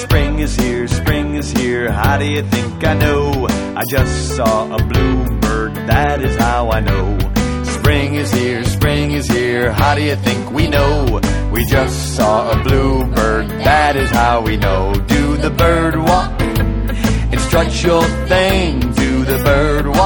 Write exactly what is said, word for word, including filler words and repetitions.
Spring is here, spring is here, how do you think I know? I just saw a bluebird, that is how I know. Spring is here, spring is here, how do you think we know? We just saw a bluebird, that is how we know. Do the bird walk and strut your thing, do the bird walk